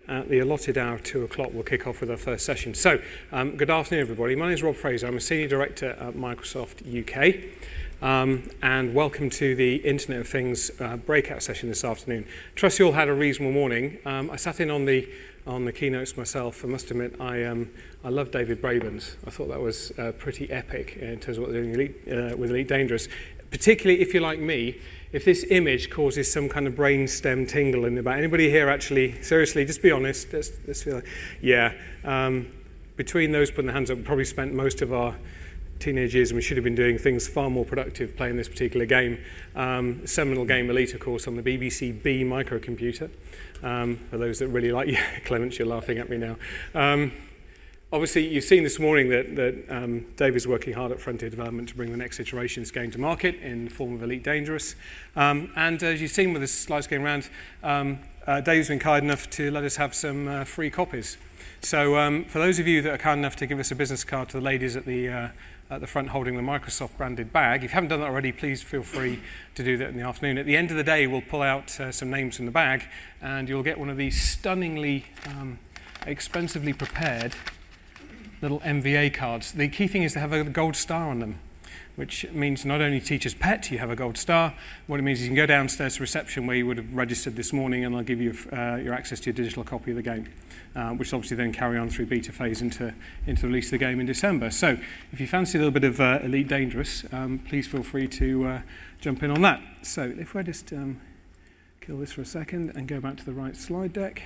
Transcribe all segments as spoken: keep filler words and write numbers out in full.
at the allotted hour of two o'clock, we'll kick off with our first session. So, um, good afternoon, everybody. My name is Rob Fraser. I'm a Senior Director at Microsoft U K. Um, and welcome to the Internet of Things uh, breakout session this afternoon. Trust you all had a reasonable morning. Um, I sat in on the on the keynotes myself. I must admit, I um, I love David Braben's. I thought that was uh, pretty epic in terms of what they're doing Elite, uh, with Elite Dangerous. Particularly if you're like me, if this image causes some kind of brainstem tingle in the back. Anybody here actually, seriously, just be honest. Let's, let's feel like, yeah. Um, between those putting their hands up, we probably spent most of our teenage years, and we should have been doing things far more productive playing this particular game. Um, seminal game Elite, of course, on the B B C B microcomputer. Um, for those that really like, yeah, Clements, you're laughing at me now. Um, obviously, you've seen this morning that, that um, Dave is working hard at Frontier Development to bring the next iterations going to market in the form of Elite Dangerous. Um, and as you've seen with the slides going around, um, uh, Dave's been kind enough to let us have some uh, free copies. So um, for those of you that are kind enough to give us a business card to the ladies at the uh, at the front holding the Microsoft branded bag. If you haven't done that already, please feel free to do that in the afternoon. At the end of the day, we'll pull out uh, some names from the bag, and you'll get one of these stunningly, um, expensively prepared little M V A cards. The key thing is to have a gold star on them, which means not only teacher's pet, you have a gold star. What it means is you can go downstairs to reception where you would have registered this morning, and they'll give you uh, your access to your digital copy of the game, uh, which obviously then carry on through beta phase into, into the release of the game in December. So if you fancy a little bit of uh, Elite Dangerous, um, please feel free to uh, jump in on that. So if I just um, kill this for a second and go back to the right slide deck.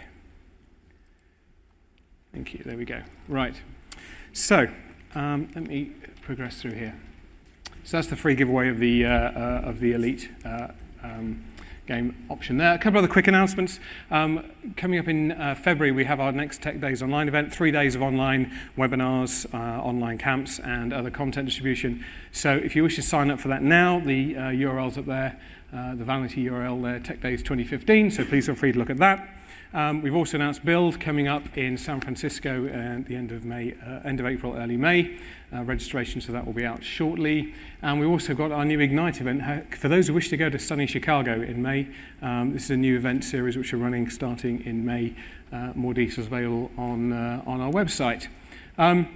Thank you, there we go. Right, so um, let me progress through here. So that's the free giveaway of the uh, uh, of the Elite uh, um, game option there. A couple of other quick announcements. Um, coming up in uh, February, we have our next Tech Days Online event, three days of online webinars, uh, online camps, and other content distribution. So if you wish to sign up for that now, the uh, U R L's up there, uh, the vanity U R L there, Tech Days twenty fifteen, so please feel free to look at that. Um, we've also announced Build coming up in San Francisco at the end of May, uh, end of April, early May. Uh, registration for that will be out shortly. And we've also got our new Ignite event. For those who wish to go to sunny Chicago in May, um, this is a new event series which we're running starting in May. Uh, more details available on, uh, on our website. Um,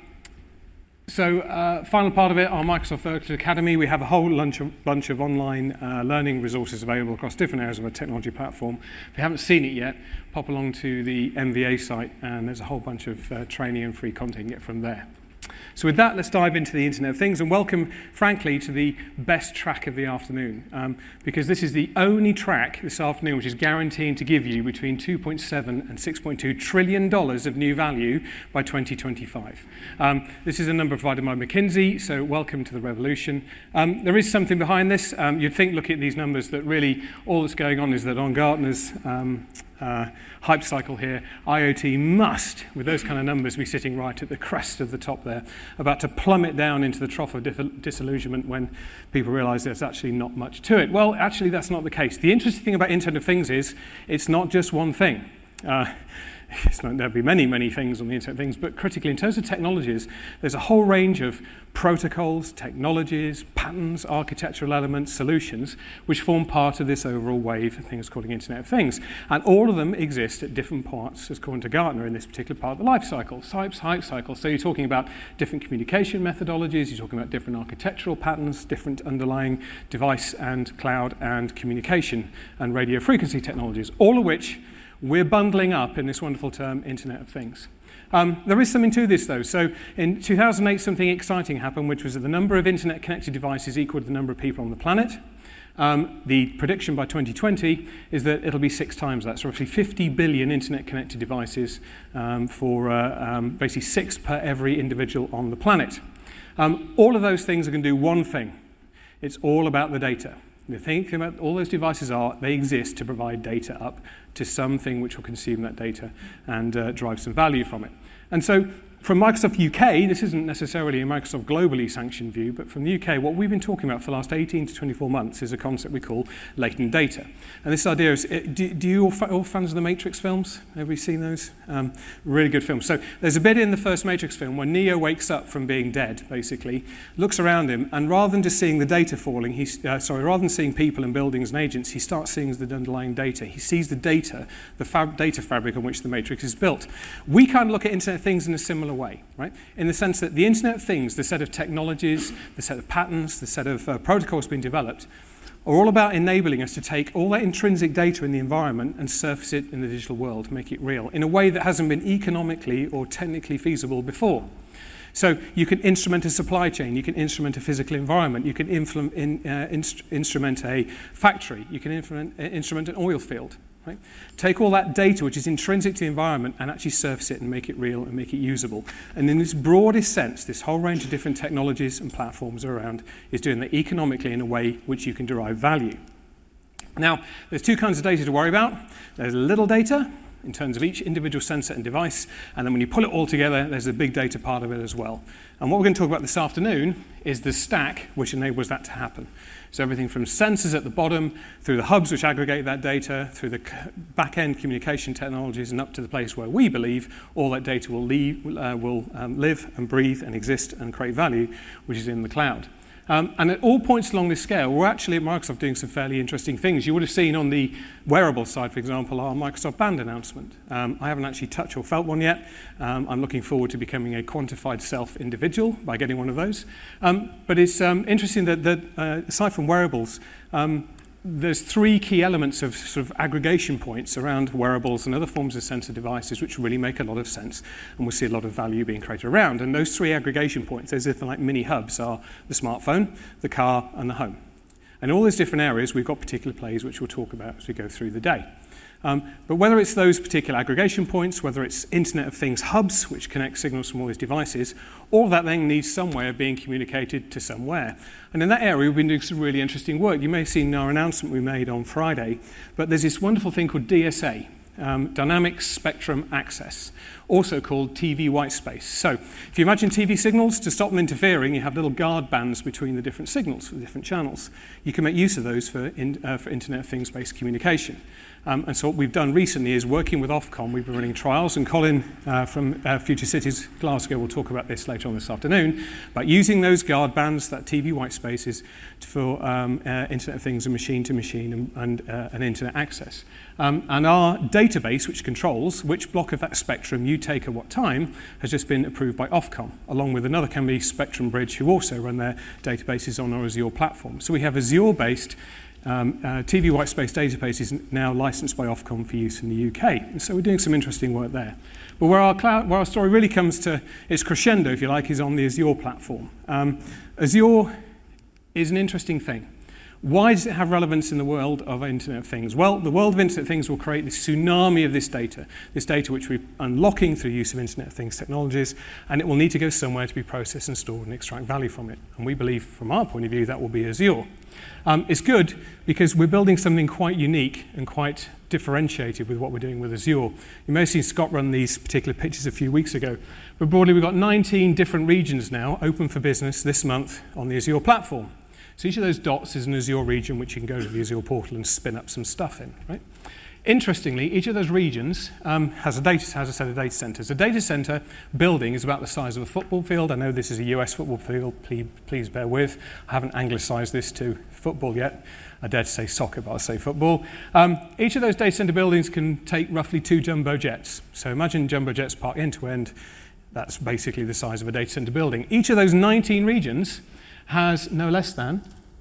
So, uh, final part of it, our Microsoft Virtual Academy. We have a whole bunch of, bunch of online uh, learning resources available across different areas of our technology platform. If you haven't seen it yet, pop along to the M V A site, and there's a whole bunch of uh, training and free content you can get from there. So with that, let's dive into the Internet of Things, and welcome, frankly, to the best track of the afternoon, um, because this is the only track this afternoon which is guaranteeing to give you between two point seven and six point two trillion dollars of new value by twenty twenty-five. Um, this is a number provided by McKinsey, so welcome to the revolution. Um, there is something behind this. Um, you'd think, looking at these numbers, that really all that's going on is that on Gartner's um, Uh, hype cycle here, IoT must, with those kind of numbers, be sitting right at the crest of the top there, about to plummet down into the trough of disillusionment when people realize there's actually not much to it. Well, actually, that's not the case. The interesting thing about Internet of Things is it's not just one thing. Uh, It's not, there'll be many, many things on the Internet of Things, but critically, in terms of technologies, there's a whole range of protocols, technologies, patterns, architectural elements, solutions, which form part of this overall wave of things called the Internet of Things. And all of them exist at different parts, as according to Gartner, in this particular part of the life cycle, types, hype cycle. So you're talking about different communication methodologies, you're talking about different architectural patterns, different underlying device and cloud and communication and radio frequency technologies, all of which we're bundling up in this wonderful term, Internet of Things. Um, there is something to this, though. So in two thousand eight, something exciting happened, which was that the number of Internet-connected devices equaled the number of people on the planet. Um, the prediction by twenty twenty is that it'll be six times that, so roughly fifty billion Internet-connected devices um, for uh, um, basically six per every individual on the planet. Um, all of those things are going to do one thing. It's all about the data. The thing about all those devices are, they exist to provide data up to something which will consume that data and uh, drive some value from it. And so from Microsoft U K, this isn't necessarily a Microsoft globally sanctioned view, but from the U K, what we've been talking about for the last eighteen to twenty-four months is a concept we call latent data. And this idea is, do, do you all, fa- all fans of the Matrix films? Have you seen those? Um, really good films. So there's a bit in the first Matrix film where Neo wakes up from being dead, basically, looks around him, and rather than just seeing the data falling, he's, uh, sorry, rather than seeing people and buildings and agents, he starts seeing the underlying data. He sees the data, the fab- data fabric on which the Matrix is built. We kind of look at Internet of Things in a similar way, right? In the sense that the Internet of Things, the set of technologies, the set of patterns, the set of uh, protocols being developed, are all about enabling us to take all that intrinsic data in the environment and surface it in the digital world, make it real, in a way that hasn't been economically or technically feasible before. So you can instrument a supply chain, you can instrument a physical environment, you can influ- in, uh, inst- instrument a factory, you can influ- uh, instrument an oil field. Right? Take all that data, which is intrinsic to the environment, and actually surface it and make it real and make it usable. And in this broadest sense, this whole range of different technologies and platforms around is doing that economically in a way which you can derive value. Now, there's two kinds of data to worry about. There's little data in terms of each individual sensor and device, and then when you pull it all together, there's a big data part of it as well. And what we're going to talk about this afternoon is the stack which enables that to happen. So everything from sensors at the bottom, through the hubs which aggregate that data, through the back-end communication technologies, and up to the place where we believe all that data will, leave, uh, will um, live and breathe and exist and create value, which is in the cloud. Um, and at all points along this scale, we're actually at Microsoft doing some fairly interesting things. You would have seen on the wearable side, for example, our Microsoft Band announcement. Um, I haven't actually touched or felt one yet. Um, I'm looking forward to becoming a quantified self individual by getting one of those. Um, but it's um, interesting that, that uh, aside from wearables, um, there's three key elements of sort of aggregation points around wearables and other forms of sensor devices which really make a lot of sense, and we'll see a lot of value being created around. And those three aggregation points, as if like mini hubs, are the smartphone, the car, and the home. And in all these different areas, we've got particular plays which we'll talk about as we go through the day. Um, but whether it's those particular aggregation points, whether it's Internet of Things hubs, which connect signals from all these devices, all of that then needs some way of being communicated to somewhere. And in that area, we've been doing some really interesting work. You may have seen our announcement we made on Friday, but there's this wonderful thing called D S A, um, Dynamic Spectrum Access, also called T V white space. So if you imagine T V signals, to stop them interfering, you have little guard bands between the different signals for the different channels. You can make use of those for, in, uh, for Internet of Things-based communication. Um, and so what we've done recently is working with Ofcom, we've been running trials, and Colin uh, from uh, Future Cities Glasgow will talk about this later on this afternoon, but using those guard bands, that T V white spaces, for um, uh, Internet of Things and machine-to-machine and, and, uh, and Internet access. Um, and our database, which controls which block of that spectrum you take at what time, has just been approved by Ofcom, along with another company, Spectrum Bridge, who also run their databases on our Azure platform. So we have Azure-based Um, uh, T V whitespace database is now licensed by Ofcom for use in the U K. And so we're doing some interesting work there. But where our, cloud, where our story really comes to its crescendo, if you like, is on the Azure platform. Um, Azure is an interesting thing. Why does it have relevance in the world of Internet of Things? Well, the world of Internet of Things will create this tsunami of this data, this data which we're unlocking through the use of Internet of Things technologies, and it will need to go somewhere to be processed and stored and extract value from it. And we believe, from our point of view, that will be Azure. Um, it's good because we're building something quite unique and quite differentiated with what we're doing with Azure. You may have seen Scott run these particular pictures a few weeks ago, but broadly we've got nineteen different regions now open for business this month on the Azure platform. So each of those dots is an Azure region which you can go to the Azure portal and spin up some stuff in, right? Interestingly, each of those regions um, has, a data, has a set of data centers. A data center building is about the size of a football field. I know this is a U S football field, please, please bear with. I haven't anglicized this to football yet. I dare to say soccer, but I'll say football. Um, each of those data center buildings can take roughly two jumbo jets. So imagine jumbo jets parked end to end. That's basically the size of a data center building. Each of those nineteen regions has no less than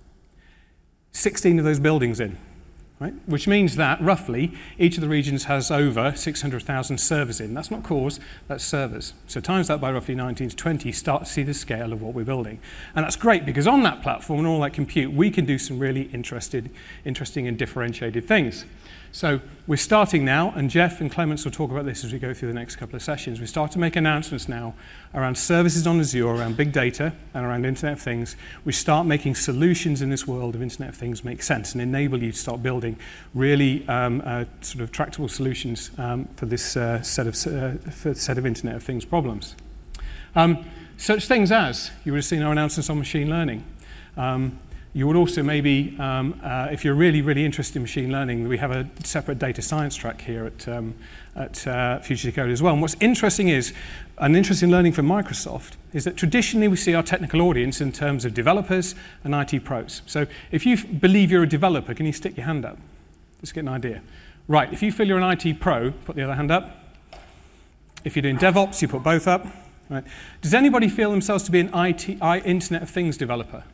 sixteen of those buildings in. Right? Which means that, roughly, each of the regions has over six hundred thousand servers in. That's not cores, that's servers. So times that by roughly nineteen to twenty, start to see the scale of what we're building. And that's great, because on that platform and all that compute, we can do some really interested, interesting and differentiated things. So we're starting now, and Jeff and Clements will talk about this as we go through the next couple of sessions. We start to make announcements now around services on Azure, around big data, and around Internet of Things. We start making solutions in this world of Internet of Things make sense and enable you to start building really um, uh, sort of tractable solutions um, for this uh, set of uh, for set of Internet of Things problems. Um, such things as, you would have seen our announcements on machine learning. Um, you would also maybe, um, uh, if you're really, really interested in machine learning, we have a separate data science track here at, um, at uh, Future Decode as well. And what's interesting is, an interesting learning from Microsoft is that traditionally we see our technical audience in terms of developers and I T pros. So if you believe you're a developer, can you stick your hand up? Let's get an idea. Right, if you feel you're an I T pro, put the other hand up. If you're doing DevOps, you put both up. Right. Does anybody feel themselves to be an I T, I, Internet of Things developer?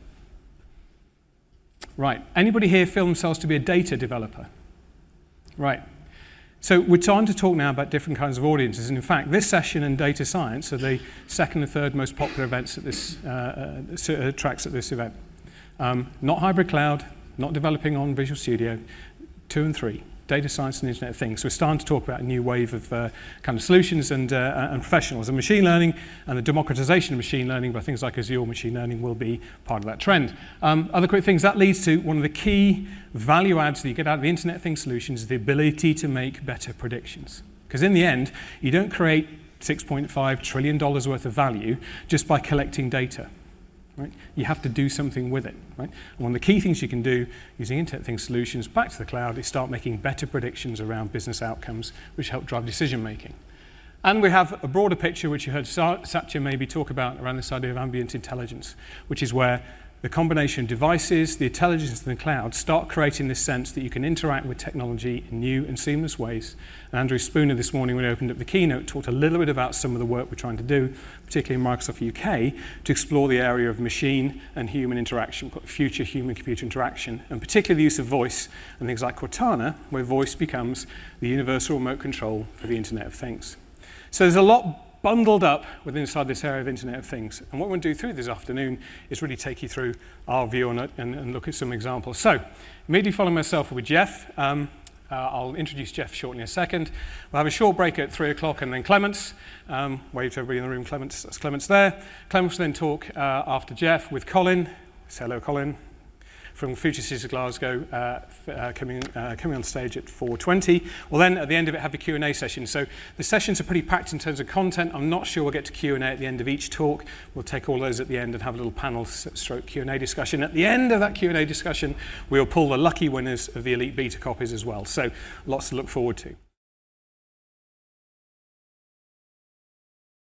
Right. Anybody here feel themselves to be a data developer? Right. So we're trying to talk now about different kinds of audiences. And in fact, this session and data science are the second and third most popular events at this, uh, uh, tracks at this event. Um, not hybrid cloud, not developing on Visual Studio, two and three. Data science and Internet of Things. So we're starting to talk about a new wave of uh, kind of solutions and, uh, and professionals. And machine learning and the democratization of machine learning by things like Azure machine learning will be part of that trend. Um, other quick things, that leads to one of the key value adds that you get out of the Internet of Things solutions is the ability to make better predictions. Because in the end, you don't create six point five trillion dollars worth of value just by collecting data. Right? You have to do something with it. Right? And one of the key things you can do using Internet of Things solutions back to the cloud is start making better predictions around business outcomes which help drive decision making. And we have a broader picture which you heard Satya maybe talk about around this idea of ambient intelligence, which is where the combination of devices, the intelligence in the cloud, start creating this sense that you can interact with technology in new and seamless ways. And Andrew Spooner this morning, when he opened up the keynote, talked a little bit about some of the work we're trying to do, particularly in Microsoft U K, to explore the area of machine and human interaction, future human-computer interaction, and particularly the use of voice and things like Cortana, where voice becomes the universal remote control for the Internet of Things. So there's a lot bundled up within inside this area of Internet of Things. And what we're going to do through this afternoon is really take you through our view on it and, and look at some examples. So, immediately following myself with Jeff. Um, uh, I'll introduce Jeff shortly in a second. We'll have a short break at three o'clock and then Clements. Um, wave to everybody in the room, Clements, that's Clements there. Clements will then talk uh, after Jeff with Colin. Say hello, Colin. From Future Cities of Glasgow, uh, uh, coming, uh, coming on stage at four twenty. We'll then, at the end of it, have the Q and A session. So the sessions are pretty packed in terms of content. I'm not sure we'll get to Q and A at the end of each talk. We'll take all those at the end and have a little panel stroke Q and A discussion. At the end of that Q and A discussion, we'll pull the lucky winners of the Elite Beta copies as well. So lots to look forward to.